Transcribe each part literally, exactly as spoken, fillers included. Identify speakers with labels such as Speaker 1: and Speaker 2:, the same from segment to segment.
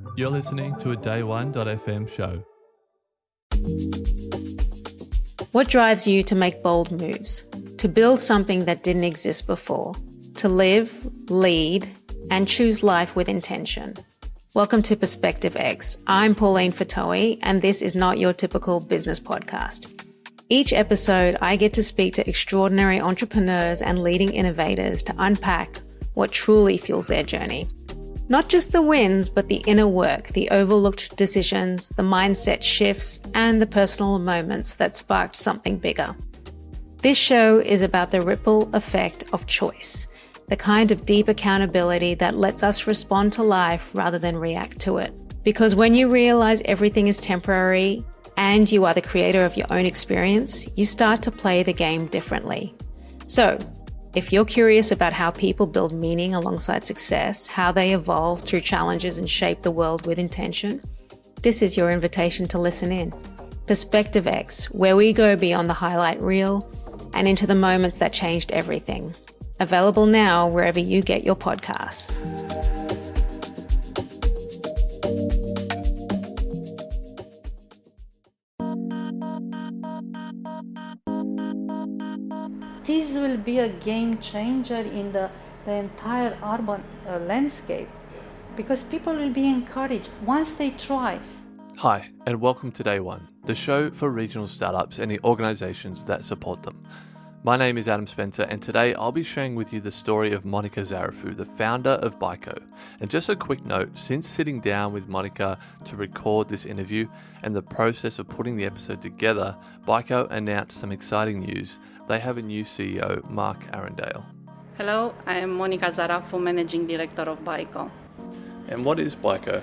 Speaker 1: You're listening to a day one dot f m show.
Speaker 2: What drives you to make bold moves? To build something that didn't exist before? To live, lead, and choose life with intention? Welcome to Perspective X. I'm Pauline Fatoe, and this is not your typical business podcast. Each episode, I get to speak to extraordinary entrepreneurs and leading innovators to unpack what truly fuels their journey. Not just the wins, but the inner work, the overlooked decisions, the mindset shifts, and the personal moments that sparked something bigger. This show is about the ripple effect of choice, the kind of deep accountability that lets us respond to life rather than react to it. Because when you realize everything is temporary and you are the creator of your own experience, you start to play the game differently. So, if you're curious about how people build meaning alongside success, how they evolve through challenges and shape the world with intention, this is your invitation to listen in. Perspective X, where we go beyond the highlight reel and into the moments that changed everything. Available now wherever you get your podcasts.
Speaker 3: This will be a game changer in the, the entire urban uh, landscape, because people will be encouraged once they try.
Speaker 1: Hi, and welcome to Day One, the show for regional startups and the organisations that support them. My name is Adam Spencer, and today I'll be sharing with you the story of Monica Zarafou, the founder of Byko. And just a quick note, since sitting down with Monica to record this interview and the process of putting the episode together, Byko announced some exciting news. They have a new C E O, Mark Arundale.
Speaker 4: Hello, I am Monica Zarafou, Managing Director of Byko.
Speaker 1: And what is Byko?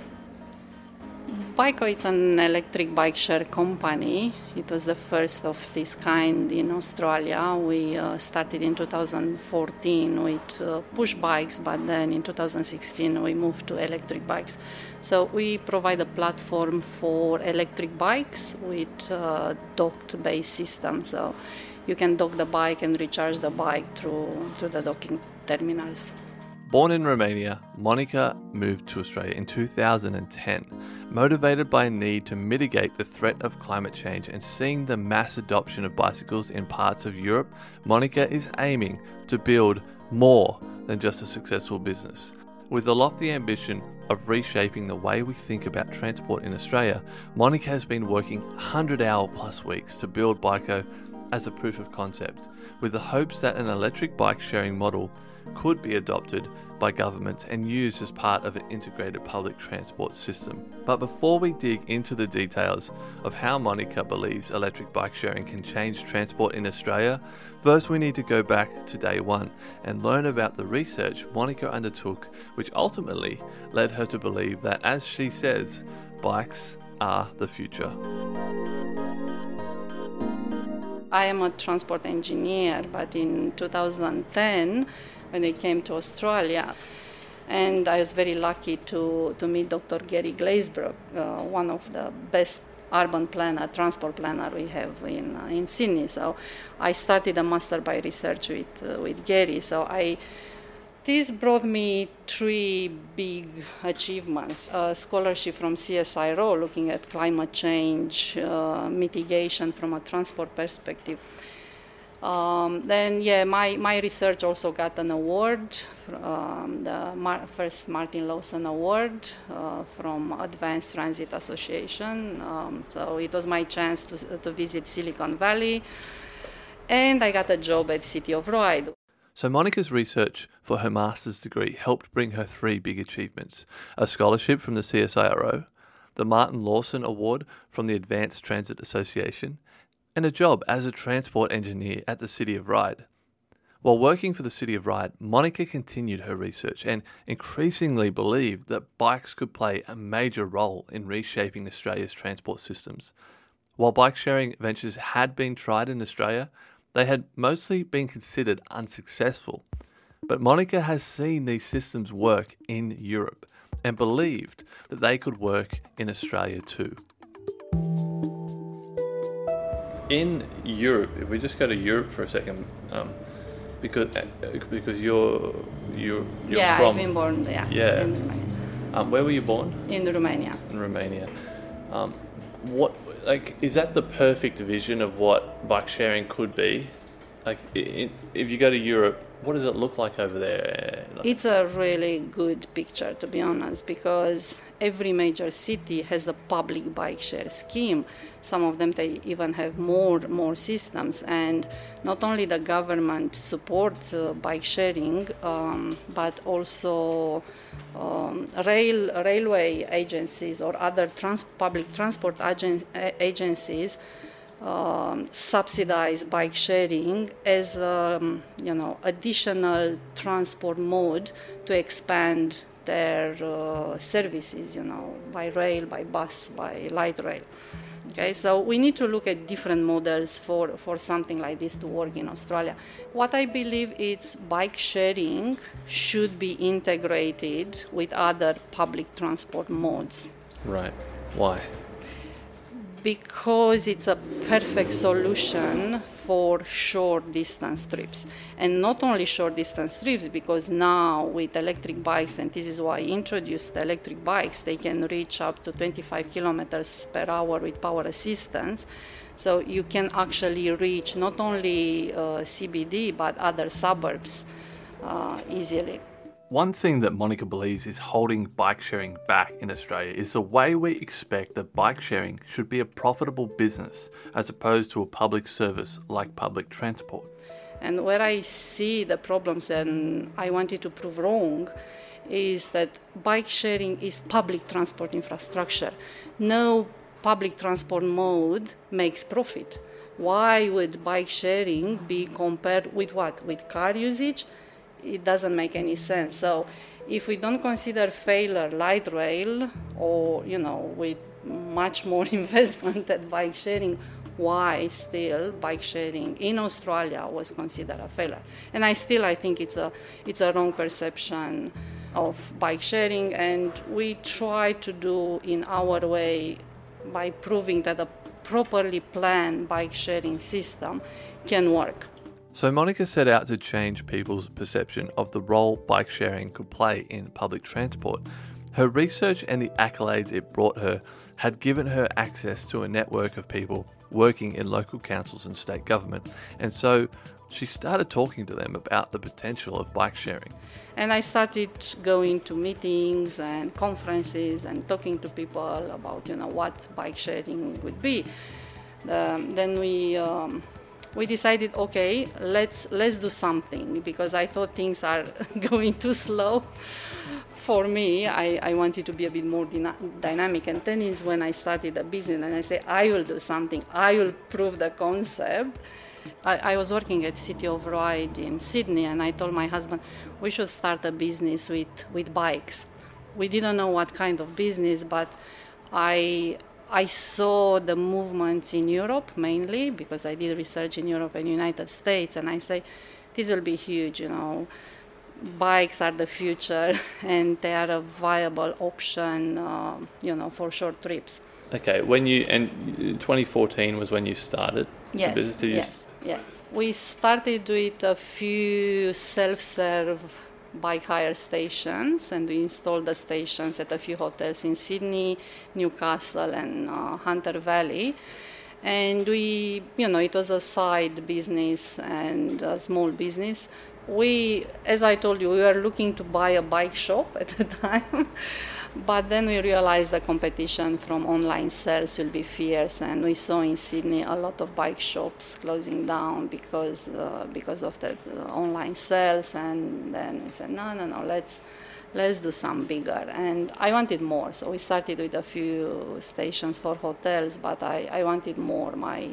Speaker 4: Byko is an electric bike share company. It was the first of this kind in Australia. We uh, started in two thousand fourteen with uh, push bikes, but then in two thousand sixteen we moved to electric bikes. So we provide a platform for electric bikes with uh, docked-based system. So you can dock the bike and recharge the bike through, through the docking terminals.
Speaker 1: Born in Romania, Monica moved to Australia in two thousand ten, motivated by a need to mitigate the threat of climate change and seeing the mass adoption of bicycles in parts of Europe. Monica is aiming to build more than just a successful business. With the lofty ambition of reshaping the way we think about transport in Australia, Monica has been working one hundred hour plus weeks to build Byko as a proof of concept, with the hopes that an electric bike sharing model could be adopted by governments and used as part of an integrated public transport system. But before we dig into the details of how Monica believes electric bike sharing can change transport in Australia, first we need to go back to day one and learn about the research Monica undertook, which ultimately led her to believe that, as she says, bikes are the future.
Speaker 4: I am a transport engineer, but in two thousand ten, when we came to Australia, and I was very lucky to, to meet Doctor Gary Glazebrook, uh, one of the best urban planner, transport planner we have in uh, in Sydney. So I started a master by research with uh, with Gary. So I this brought me three big achievements: a scholarship from C S I R O looking at climate change uh, mitigation from a transport perspective. Um, then, yeah, my, my research also got an award, um, the Mar- first Martin Lawson Award uh, from Advanced Transit Association. Um, so it was my chance to, to visit Silicon Valley, and I got a job at City of Ryde.
Speaker 1: So Monica's research for her master's degree helped bring her three big achievements: a scholarship from the C S I R O, the Martin Lawson Award from the Advanced Transit Association, and a job as a transport engineer at the City of Ryde. While working for the City of Ryde, Monica continued her research and increasingly believed that bikes could play a major role in reshaping Australia's transport systems. While bike sharing ventures had been tried in Australia, they had mostly been considered unsuccessful. But Monica has seen these systems work in Europe and believed that they could work in Australia too. In Europe, if we just go to Europe for a second, um, because uh, because you're you're, you're
Speaker 4: yeah,
Speaker 1: from
Speaker 4: I've been born there.
Speaker 1: yeah.
Speaker 4: In
Speaker 1: Um, where were you born?
Speaker 4: In Romania.
Speaker 1: In Romania. Um, what like is that the perfect vision of what bike sharing could be? Like, it, if you go to Europe, what does it look like over there?
Speaker 4: It's a really good picture, to be honest, because every major city has a public bike share scheme. Some of them, they even have more more systems, and not only the government support uh, bike sharing, um, but also um, rail railway agencies or other trans- public transport agen- agencies Um, subsidize bike sharing as um, you know additional transport mode to expand their uh, services, you know, by rail, by bus, by light rail. Okay, so we need to look at different models for, for something like this to work in Australia. What I believe is bike sharing should be integrated with other public transport modes.
Speaker 1: Right. Why?
Speaker 4: Because it's a perfect solution for short distance trips. And not only short distance trips, because now with electric bikes, and this is why I introduced the electric bikes, they can reach up to twenty-five kilometers per hour with power assistance. So you can actually reach not only uh, C B D, but other suburbs uh, easily.
Speaker 1: One thing that Monica believes is holding bike sharing back in Australia is the way we expect that bike sharing should be a profitable business as opposed to a public service like public transport.
Speaker 4: And where I see the problems and I wanted to prove wrong is that bike sharing is public transport infrastructure. No public transport mode makes profit. Why would bike sharing be compared with what? With car usage? It doesn't make any sense. So if we don't consider failure light rail or, you know, with much more investment at bike sharing, why still bike sharing in Australia was considered a failure? And I still, I think it's a, it's a wrong perception of bike sharing, and we try to do in our way by proving that a properly planned bike sharing system can work.
Speaker 1: So Monica set out to change people's perception of the role bike sharing could play in public transport. Her research and the accolades it brought her had given her access to a network of people working in local councils and state government, and so she started talking to them about the potential of bike sharing.
Speaker 4: And I started going to meetings and conferences and talking to people about, you know, what bike sharing would be. Um, then we um, we decided, okay, let's let's do something, because I thought things are going too slow. For me, I, I wanted to be a bit more dyna- dynamic, and then is when I started a business and I say, I will do something, I will prove the concept. I, I was working at City of Ride in Sydney, and I told my husband, we should start a business with, with bikes. We didn't know what kind of business, but I I saw the movements in Europe mainly, because I did research in Europe and United States, and I say, this will be huge, you know. Bikes are the future, and they are a viable option, uh, you know, for short trips.
Speaker 1: Okay, when you, and twenty fourteen was when you started
Speaker 4: yes,
Speaker 1: the business? Did you
Speaker 4: yes, yeah. We started with a few self-serve bike hire stations, and we installed the stations at a few hotels in Sydney, Newcastle, and uh, Hunter Valley. And we, you know, it was a side business and a small business. We, as I told you, we were looking to buy a bike shop at the time, but then we realized the competition from online sales will be fierce, and we saw in Sydney a lot of bike shops closing down because uh, because of the uh, online sales. And then we said, no, no, no, let's let's do some bigger. And I wanted more, so we started with a few stations for hotels, but I, I wanted more. My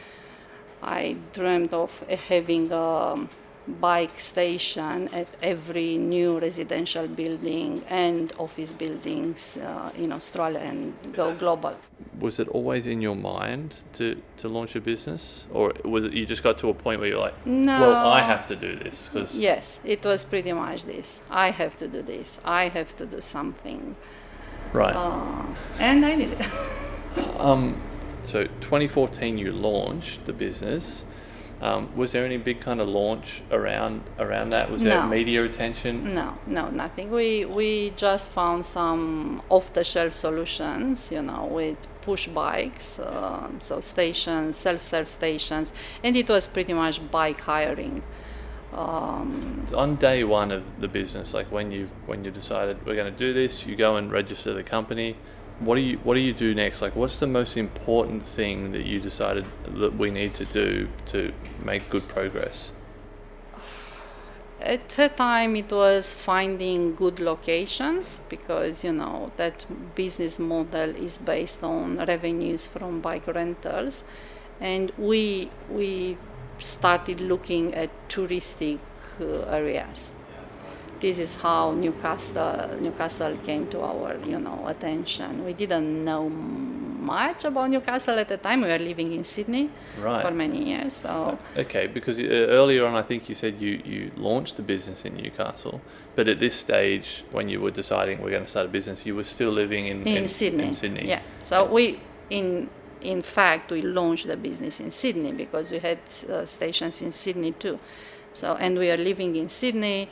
Speaker 4: I dreamed of having a bike station at every new residential building and office buildings uh, in Australia and go global.
Speaker 1: Was it always in your mind to, to launch a business, or was it you just got to a point where you're like,
Speaker 4: no.
Speaker 1: well, I have to do this? Cause
Speaker 4: yes, it was pretty much this. I have to do this. I have to do something.
Speaker 1: Right.
Speaker 4: Uh, and I did it.
Speaker 1: um, so twenty fourteen you launched the business. Um, was there any big kind of launch around around that? Was there
Speaker 4: No.
Speaker 1: media attention?
Speaker 4: No, no, nothing. We we just found some off-the-shelf solutions, you know, with push bikes, uh, so stations, self-serve stations, and it was pretty much bike hiring. Um,
Speaker 1: On day one of the business, like when you when you decided we're going to do this, you go and register the company. What do you what do you do next? Like, what's the most important thing that you decided that we need to do to make good progress?
Speaker 4: At that time, it was finding good locations because, you know, that business model is based on revenues from bike rentals, and we we started looking at touristic uh, areas. This is how Newcastle Newcastle came to our, you know, attention. We didn't know much about Newcastle at the time. We were living in Sydney
Speaker 1: Right.
Speaker 4: for many years. So
Speaker 1: Okay, because uh, earlier on, I think you said you, you launched the business in Newcastle, but at this stage, when you were deciding we're going to start a business, you were still living in,
Speaker 4: in,
Speaker 1: in
Speaker 4: Sydney.
Speaker 1: In Sydney.
Speaker 4: Yeah. So we in in fact we launched the business in Sydney because we had uh, stations in Sydney too. So and we are living in Sydney.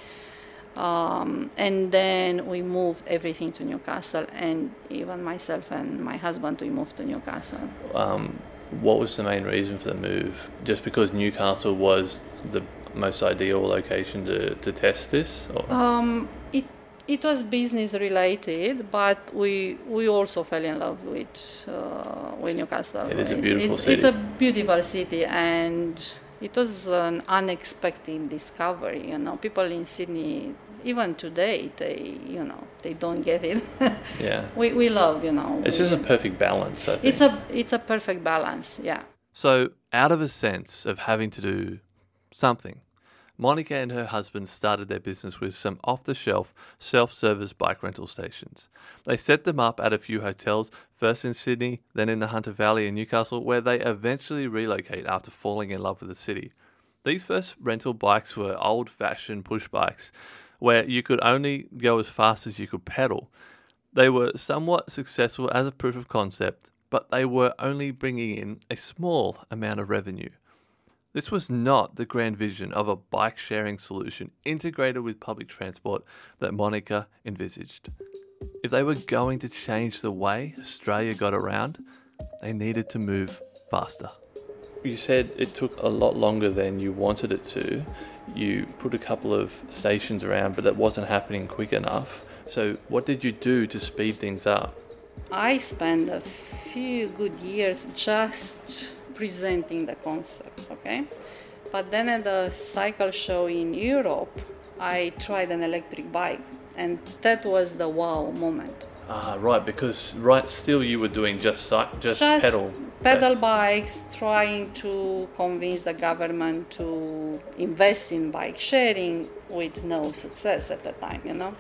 Speaker 4: Um, and then we moved everything to Newcastle, and even myself and my husband, we moved to Newcastle.
Speaker 1: Um, what was the main reason for the move? Just because Newcastle was the most ideal location to, to test this? Or?
Speaker 4: Um, it it was business related, but we we also fell in love with uh, with Newcastle.
Speaker 1: It is a beautiful
Speaker 4: it's,
Speaker 1: city.
Speaker 4: It's a beautiful city, and it was an unexpected discovery. You know, people in Sydney, even today, they you know they don't get it.
Speaker 1: Yeah.
Speaker 4: we we love you know.
Speaker 1: It's
Speaker 4: we,
Speaker 1: just a perfect balance, I think.
Speaker 4: It's a it's a perfect balance. Yeah.
Speaker 1: So, out of a sense of having to do something, Monica and her husband started their business with some off-the-shelf self-service bike rental stations. They set them up at a few hotels, first in Sydney, then in the Hunter Valley in Newcastle, where they eventually relocate after falling in love with the city. These first rental bikes were old-fashioned push bikes, where you could only go as fast as you could pedal. They were somewhat successful as a proof of concept, but they were only bringing in a small amount of revenue. This was not the grand vision of a bike-sharing solution integrated with public transport that Monica envisaged. If they were going to change the way Australia got around, they needed to move faster. You said it took a lot longer than you wanted it to. You put a couple of stations around, but that wasn't happening quick enough. So what did you do to speed things up?
Speaker 4: I spent a few good years just presenting the concept, okay? But then at the cycle show in Europe, I tried an electric bike, and that was the wow moment.
Speaker 1: Ah, right, because right still you were doing just cy- just,
Speaker 4: Just
Speaker 1: pedal.
Speaker 4: pedal bikes, trying to convince the government to invest in bike sharing with no success at the time, you know?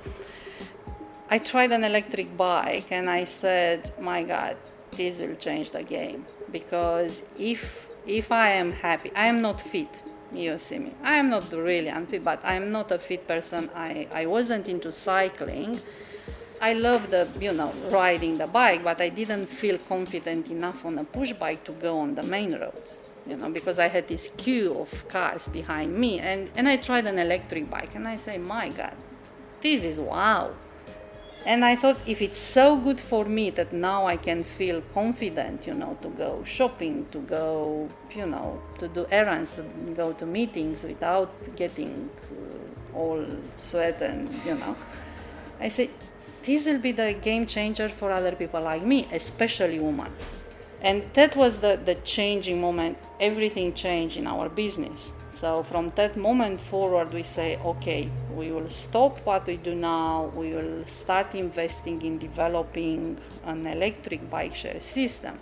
Speaker 4: I tried an electric bike and I said, my God, this will change the game. Because if if I am happy, I am not fit, you see me. I am not really unfit, but I am not a fit person. I, I wasn't into cycling. I love the, you know, riding the bike, but I didn't feel confident enough on a push bike to go on the main roads, you know, because I had this queue of cars behind me. And, and I tried an electric bike and I say, my God, this is wow. And I thought, if it's so good for me that now I can feel confident, you know, to go shopping, to go, you know, to do errands, to go to meetings without getting uh, all sweat and, you know, I say, this will be the game changer for other people like me, especially women. And that was the, the changing moment. Everything changed in our business. So from that moment forward, we say, okay, we will stop what we do now. We will start investing in developing an electric bike share system.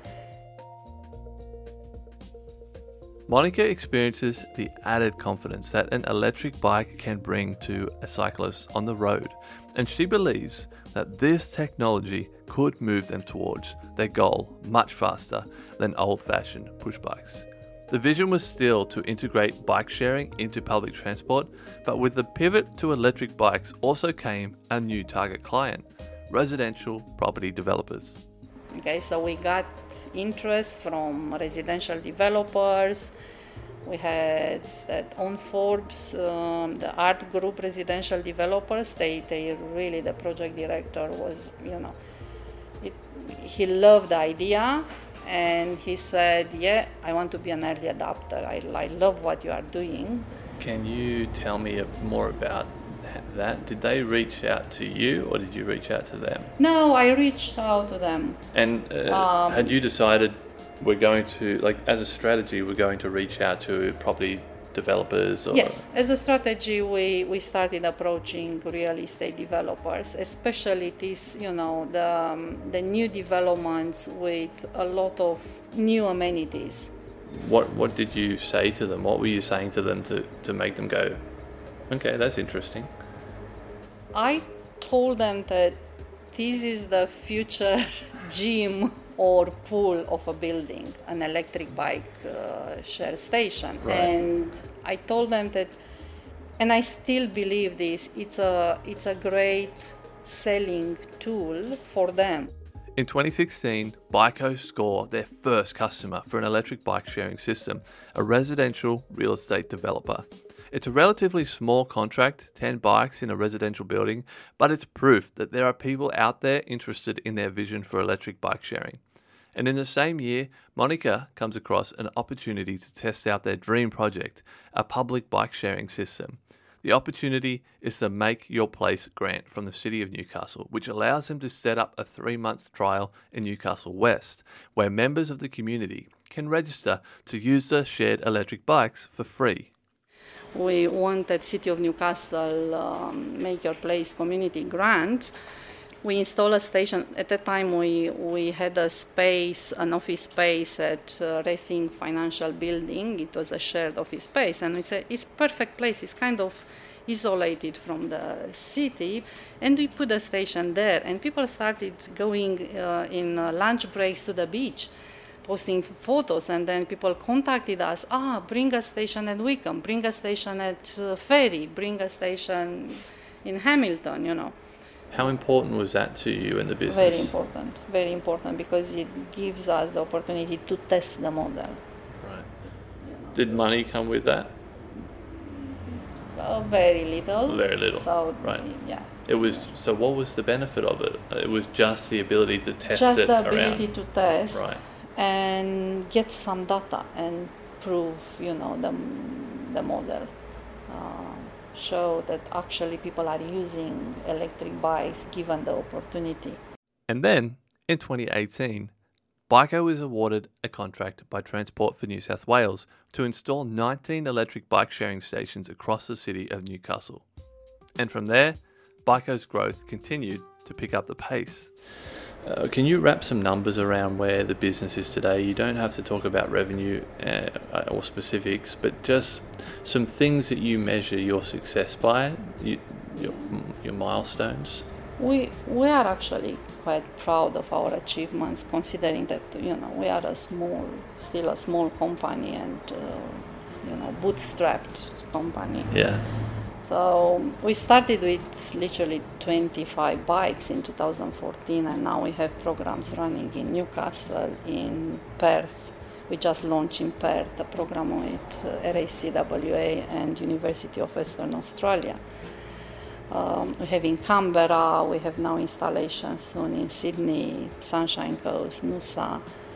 Speaker 1: Monica experiences the added confidence that an electric bike can bring to a cyclist on the road, and she believes that this technology could move them towards their goal much faster than old-fashioned push bikes. The vision was still to integrate bike sharing into public transport, but with the pivot to electric bikes also came a new target client, residential property developers.
Speaker 4: Okay, so we got interest from residential developers, We had that on Forbes, um, the art group residential developers, they, they really, the project director was, you know, it, he loved the idea, and he said, yeah, I want to be an early adopter. I, I love what you are doing.
Speaker 1: Can you tell me more about that? Did they reach out to you, or did you reach out to them?
Speaker 4: No, I reached out to them.
Speaker 1: And uh, um, had you decided we're going to, like, as a strategy, we're going to reach out to property developers? Or?
Speaker 4: Yes, as a strategy, we, we started approaching real estate developers, especially these, you know, the, um, the new developments with a lot of new amenities.
Speaker 1: What what did you say to them? What were you saying to them to, to make them go, okay, that's interesting?
Speaker 4: I told them that this is the future gym or pool of a building, an electric bike uh, share station.
Speaker 1: Right.
Speaker 4: And I told them that, and I still believe this, it's a, it's a great selling tool for them.
Speaker 1: In twenty sixteen, Biko scored their first customer for an electric bike sharing system, a residential real estate developer. It's a relatively small contract, ten bikes in a residential building, but it's proof that there are people out there interested in their vision for electric bike sharing. And in the same year, Monica comes across an opportunity to test out their dream project, a public bike sharing system. The opportunity is the Make Your Place grant from the City of Newcastle, which allows them to set up a three-month trial in Newcastle West, where members of the community can register to use the shared electric bikes for free.
Speaker 4: We wanted City of Newcastle um, Make Your Place community grant. We installed a station. At that time, we, we had a space, an office space at uh, Rethink Financial Building. It was a shared office space, and we said it's perfect place. It's kind of isolated from the city, and we put a station there. And people started going uh, in uh, lunch breaks to the beach, posting photos, and then people contacted us. Ah, bring a station at Wickham, bring a station at uh, Ferry, bring a station in Hamilton. You know.
Speaker 1: How important was that to you in the business?
Speaker 4: Very important, very important, because it gives us the opportunity to test the model.
Speaker 1: Right. Did money come with that?
Speaker 4: Uh, very little.
Speaker 1: Very little.
Speaker 4: So,
Speaker 1: right.
Speaker 4: Yeah.
Speaker 1: It was. So, what was the benefit of it? It was just the ability to test
Speaker 4: just
Speaker 1: it
Speaker 4: the ability
Speaker 1: around.
Speaker 4: to test,
Speaker 1: right,
Speaker 4: and get some data and prove, you know, the the model. Uh, show that actually people are using electric bikes given the opportunity.
Speaker 1: And then, in twenty eighteen, Biko was awarded a contract by Transport for New South Wales to install nineteen electric bike sharing stations across the city of Newcastle. And from there, Biko's growth continued to pick up the pace. Uh, can you wrap some numbers around where the business is today? You don't have to talk about revenue uh, or specifics, but just some things that you measure your success by, you, your, your milestones.
Speaker 4: We we are actually quite proud of our achievements, considering that, you know, we are a small, still a small company, and uh, you know, bootstrapped company.
Speaker 1: Yeah.
Speaker 4: So we started with literally twenty-five bikes in two thousand fourteen, and now we have programs running in Newcastle, in Perth. We just launched in Perth a program with uh, R A C W A and University of Western Australia. Um, we have in Canberra, we have now installations soon in Sydney, Sunshine Coast, Noosa.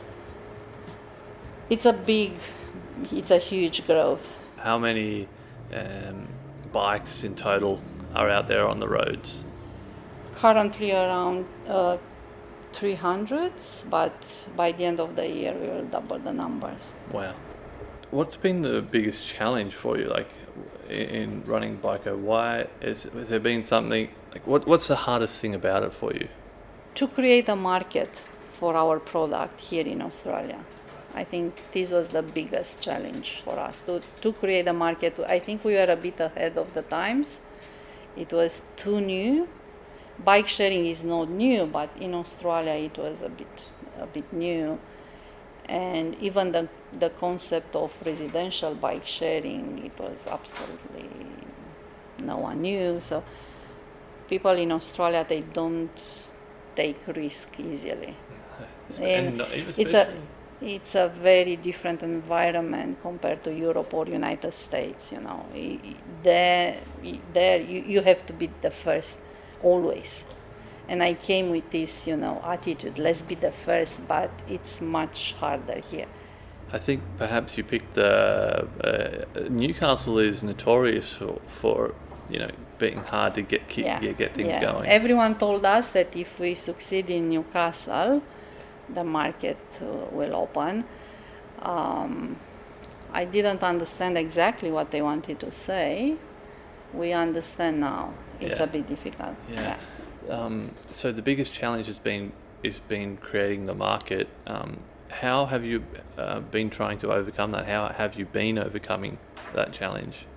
Speaker 4: It's a big, it's a huge growth.
Speaker 1: How many um, bikes in total are out there on the roads?
Speaker 4: Currently around uh, three hundred, but by the end of the year we will double the numbers.
Speaker 1: Wow. What's been the biggest challenge for you, like, in running Biko? Why is, has there been something, like, what what's the hardest thing about it for you?
Speaker 4: To create a market for our product here in Australia. I think this was the biggest challenge for us, to, to create a market. I think we were a bit ahead of the times. It was too new. Bike sharing is not new, but in Australia it was a bit a bit new. And even the the concept of residential bike sharing, it was absolutely no one knew. So people in Australia, they don't take risk easily.
Speaker 1: And
Speaker 4: and it's a it's a very different environment compared to Europe or United States. You know, I- I- there, I- there you, you have to be the first always. And I came with this, you know, attitude. Let's be the first, but it's much harder here.
Speaker 1: I think perhaps you picked the uh, Newcastle is notorious for, for you know being hard to get keep,
Speaker 4: Yeah.
Speaker 1: get, get things
Speaker 4: yeah.
Speaker 1: going.
Speaker 4: Everyone told us that if we succeed in Newcastle, the market uh, will open. Um, I didn't understand exactly what they wanted to say. We understand now. It's
Speaker 1: Yeah.
Speaker 4: a bit difficult.
Speaker 1: Yeah. Um, so the biggest challenge has been is been creating the market. Um, how have you uh, been trying to overcome that? How have you been overcoming that challenge?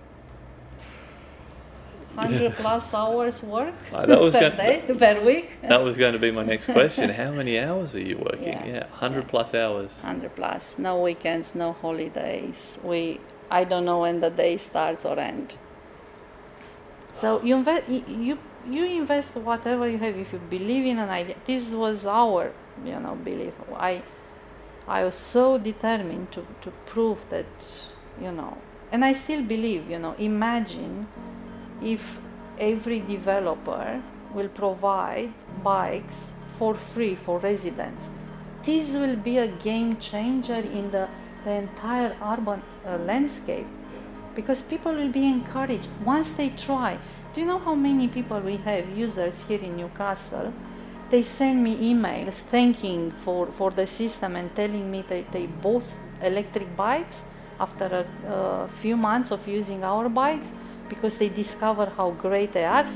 Speaker 4: one hundred plus hours work
Speaker 1: Uh, that was
Speaker 4: per
Speaker 1: go-
Speaker 4: day, per week.
Speaker 1: That was going to be my next question. How many hours are you working?
Speaker 4: Yeah.
Speaker 1: Yeah, one hundred
Speaker 4: Yeah.
Speaker 1: plus hours.
Speaker 4: one hundred plus. No weekends, no holidays. We, I don't know when the day starts or ends. So you invest, you you invest whatever you have. If you believe in an idea, this was our, you know, belief. I, I was so determined to to prove that, you know, and I still believe. You know, imagine if every developer will provide bikes for free for residents. This will be a game changer in the, the entire urban uh, landscape, because people will be encouraged once they try. Do you know how many people we have, users here in Newcastle? They send me emails thanking for, for the system and telling me that they bought electric bikes after a, a few months of using our bikes, because they discover how great they are.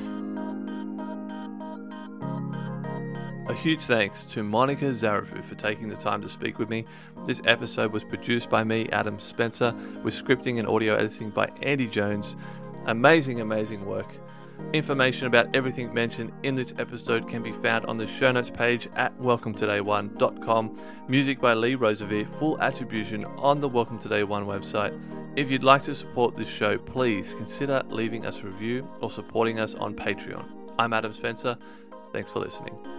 Speaker 1: A huge thanks to Monica Zarafu for taking the time to speak with me. This episode was produced by me, Adam Spencer, with scripting and audio editing by Andy Jones. Amazing, amazing work. Information about everything mentioned in this episode can be found on the show notes page at welcome to day one dot com. Music by Lee Roosevelt, full attribution on the Welcome to Day One website. If you'd like to support this show, please consider leaving us a review or supporting us on Patreon. I'm Adam Spencer. Thanks for listening.